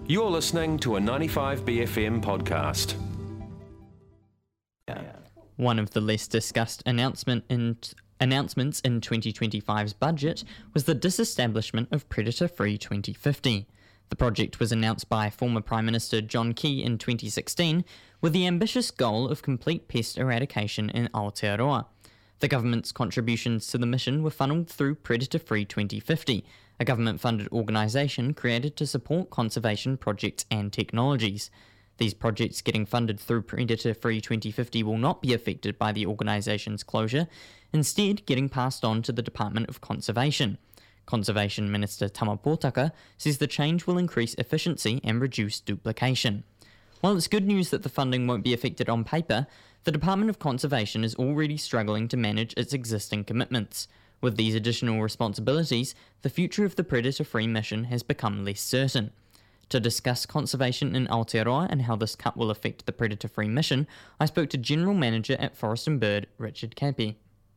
You're listening to a 95BFM podcast. One of the less discussed announcements in 2025's budget was the disestablishment of Predator Free 2050. The project was announced by former Prime Minister John Key in 2016 with the ambitious goal of complete pest eradication in Aotearoa. The government's contributions to the mission were funneled through Predator Free 2050, a government-funded organisation created to support conservation projects and technologies. These projects getting funded through Predator Free 2050 will not be affected by the organisation's closure, instead getting passed on to the Department of Conservation. Conservation Minister Tama Potaka says the change will increase efficiency and reduce duplication. While it's good news that the funding won't be affected on paper, the Department of Conservation is already struggling to manage its existing commitments. With these additional responsibilities, the future of the Predator-Free mission has become less certain. To discuss conservation in Aotearoa and how this cut will affect the Predator-Free mission, I spoke to General Manager at Forest and Bird, Richard Cappy.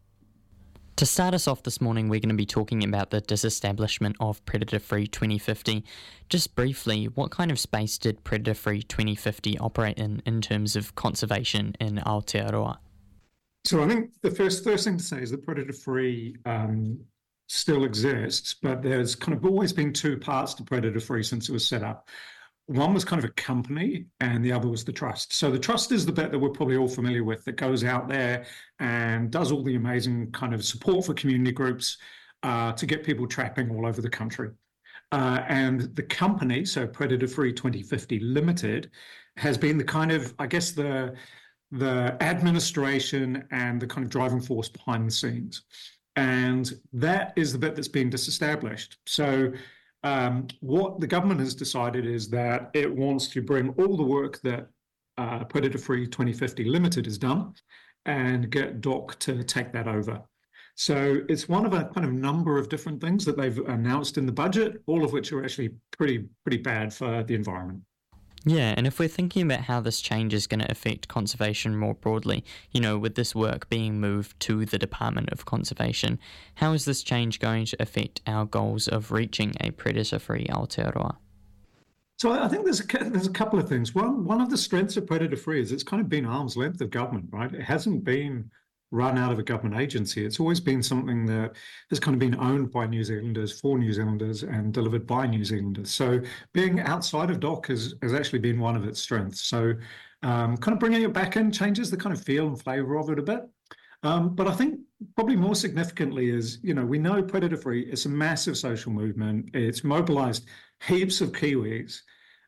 To start us off this morning, we're going to be talking about the disestablishment of Predator Free 2050. Just briefly, what kind of space did Predator Free 2050 operate in terms of conservation in Aotearoa? So I think the first thing to say is that Predator Free still exists, but there's kind of always been two parts to Predator Free since it was set up. One was kind of a company and the other was the trust. So the trust is the bit that we're probably all familiar with that goes out there and does all the amazing kind of support for community groups to get people trapping all over the country. And the company, so Predator Free 2050 Limited, has been the kind of, I guess, the administration and the kind of driving force behind the scenes. And that is the bit that's been disestablished. So what the government has decided is that it wants to bring all the work that Predator Free 2050 Limited has done and get DOC to take that over. So it's one of a kind of number of different things that they've announced in the budget, all of which are actually pretty bad for the environment. Yeah, and if we're thinking about how this change is going to affect conservation more broadly, with this work being moved to the Department of Conservation, how is this change going to affect our goals of reaching a predator-free Aotearoa? So I think there's a couple of things. One of the strengths of Predator Free is it's kind of been arm's length of government, right? It hasn't been run out of a government agency. It's always been something that has kind of been owned by New Zealanders, for New Zealanders, and delivered by New Zealanders. So being outside of DOC has actually been one of its strengths. So kind of bringing it back in changes the kind of feel and flavour of it a bit. But I think probably more significantly is, we know Predator Free is a massive social movement. It's mobilised heaps of Kiwis.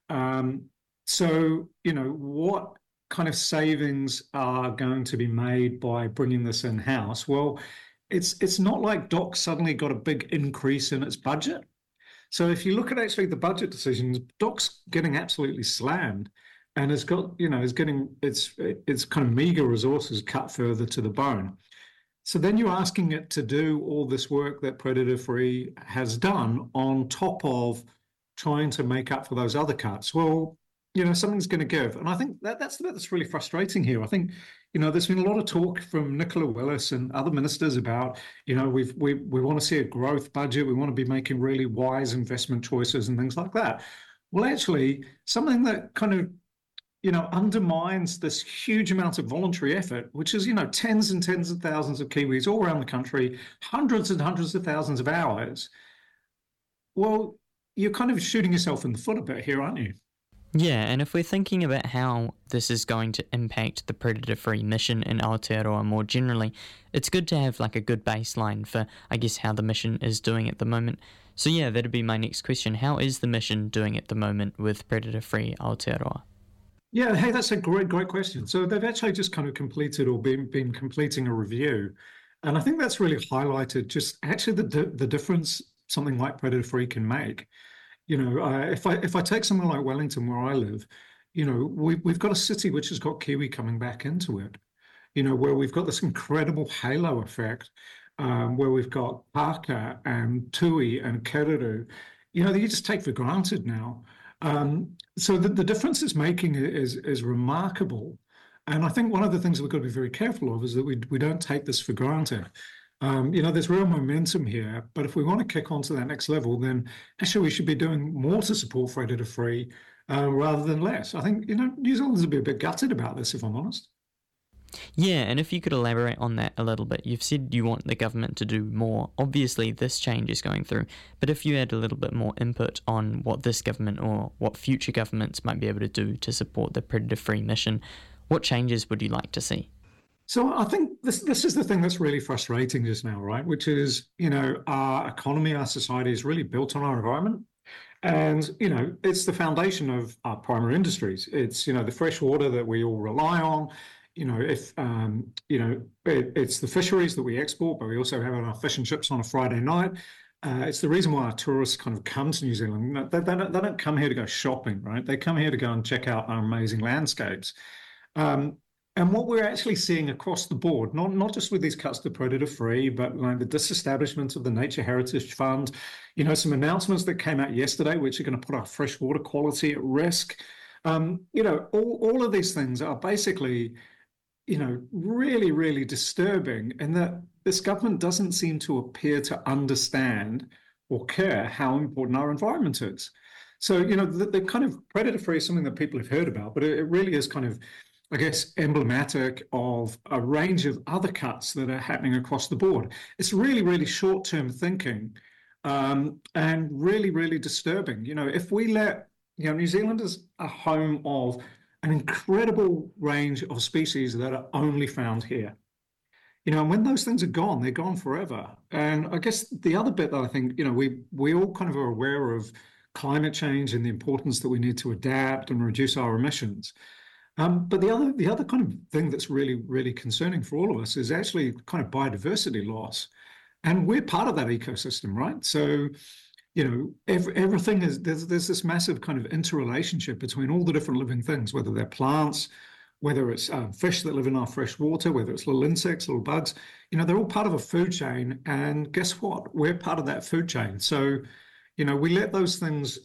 So, what kind of savings are going to be made by bringing this in-house? Well, it's not like DOC suddenly got a big increase in its budget. So if you look at actually the budget decisions, DOC's getting absolutely slammed and it's got, is getting its kind of meager resources cut further to the bone. So then you're asking it to do all this work that Predator Free has done on top of trying to make up for those other cuts. Well, something's going to give. And I think that's the bit that's really frustrating here. I think, there's been a lot of talk from Nicola Willis and other ministers about, we want to see a growth budget. We want to be making really wise investment choices and things like that. Well, actually, something that kind of, undermines this huge amount of voluntary effort, which is, tens and tens of thousands of Kiwis all around the country, hundreds and hundreds of thousands of hours. Well, you're kind of shooting yourself in the foot a bit here, aren't you? Yeah, and if we're thinking about how this is going to impact the predator-free mission in Aotearoa more generally, it's good to have a good baseline for, I guess, how the mission is doing at the moment. So yeah, that'd be my next question. How is the mission doing at the moment with predator-free Aotearoa? Yeah, hey, that's a great question. So they've actually just kind of completed or been completing a review. And I think that's really highlighted just actually the difference something like predator-free can make. If I take somewhere like Wellington, where I live, we've got a city which has got Kiwi coming back into it, where we've got this incredible halo effect, where we've got Pāka and Tui and Kereru, that you just take for granted now. So the difference it's making is remarkable. And I think one of the things that we've got to be very careful of is that we don't take this for granted. There's real momentum here, but if we want to kick on to that next level, then actually we should be doing more to support predator-free rather than less. I think, New Zealanders would be a bit gutted about this, if I'm honest. Yeah, and if you could elaborate on that a little bit. You've said you want the government to do more. Obviously, this change is going through, but if you had a little bit more input on what this government or what future governments might be able to do to support the predator-free mission, what changes would you like to see? So I think this is the thing that's really frustrating just now, right? Which is, our economy, our society is really built on our environment. And, it's the foundation of our primary industries. It's, the fresh water that we all rely on. It's the fisheries that we export, but we also have our fish and chips on a Friday night. It's the reason why our tourists kind of come to New Zealand. They don't come here to go shopping, right? They come here to go and check out our amazing landscapes. And what we're actually seeing across the board, not just with these cuts to predator-free, but like the disestablishment of the Nature Heritage Fund, some announcements that came out yesterday, which are going to put our freshwater quality at risk. All of these things are basically, really, really disturbing, and that this government doesn't seem to appear to understand or care how important our environment is. So, the kind of predator-free is something that people have heard about, but it really is kind of, I guess, emblematic of a range of other cuts that are happening across the board. It's really, really short-term thinking and really, really disturbing. If we let, New Zealand is a home of an incredible range of species that are only found here. And when those things are gone, they're gone forever. And I guess the other bit that I think, we all kind of are aware of climate change and the importance that we need to adapt and reduce our emissions. But the other kind of thing that's really, really concerning for all of us is actually kind of biodiversity loss. And we're part of that ecosystem, right? So, everything is, there's this massive kind of interrelationship between all the different living things, whether they're plants, whether it's fish that live in our fresh water, whether it's little insects, little bugs, they're all part of a food chain. And guess what? We're part of that food chain. So, we let those things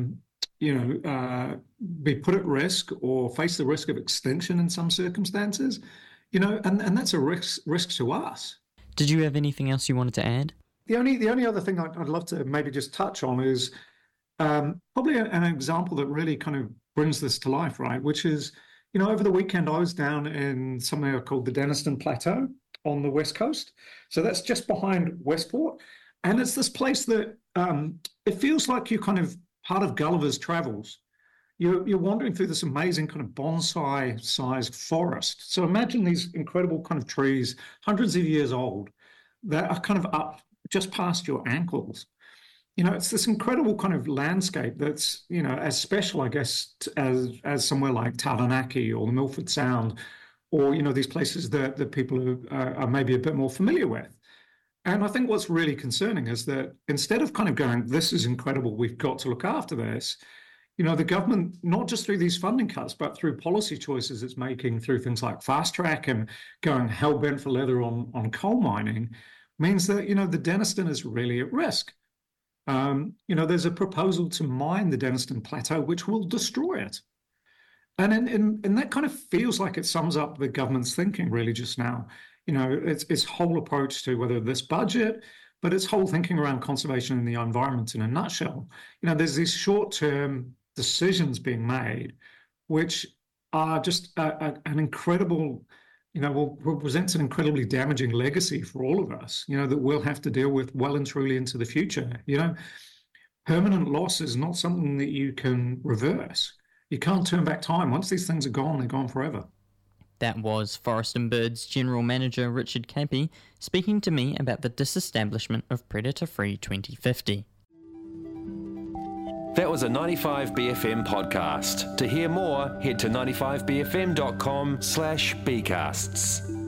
be put at risk or face the risk of extinction in some circumstances, and that's a risk to us. Did you have anything else you wanted to add? The only other thing I'd love to maybe just touch on is probably an example that really kind of brings this to life, right? Which is, over the weekend I was down in somewhere called the Denniston Plateau on the west coast. So that's just behind Westport, and it's this place that it feels like you're kind of part of Gulliver's Travels. You're wandering through this amazing kind of bonsai-sized forest. So imagine these incredible kind of trees, hundreds of years old, that are kind of up just past your ankles. It's this incredible kind of landscape that's, as special, I guess, as somewhere like Taranaki or the Milford Sound, or, these places that people are maybe a bit more familiar with. And I think what's really concerning is that instead of kind of going, this is incredible, we've got to look after this, the government, not just through these funding cuts, but through policy choices it's making through things like fast track and going hell-bent for leather on coal mining, means that, the Denniston is really at risk. There's a proposal to mine the Denniston Plateau, which will destroy it. And that kind of feels like it sums up the government's thinking really just now. Its whole approach to whether this budget, but its whole thinking around conservation and the environment in a nutshell. There's these short-term decisions being made, which are just an incredible, represents an incredibly damaging legacy for all of us, that we'll have to deal with well and truly into the future. Permanent loss is not something that you can reverse. You can't turn back time. Once these things are gone, they're gone forever. That was Forest and Birds General Manager Richard Capey speaking to me about the disestablishment of Predator-Free 2050. That was a 95BFM podcast. To hear more, head to 95bfm.com/bcasts.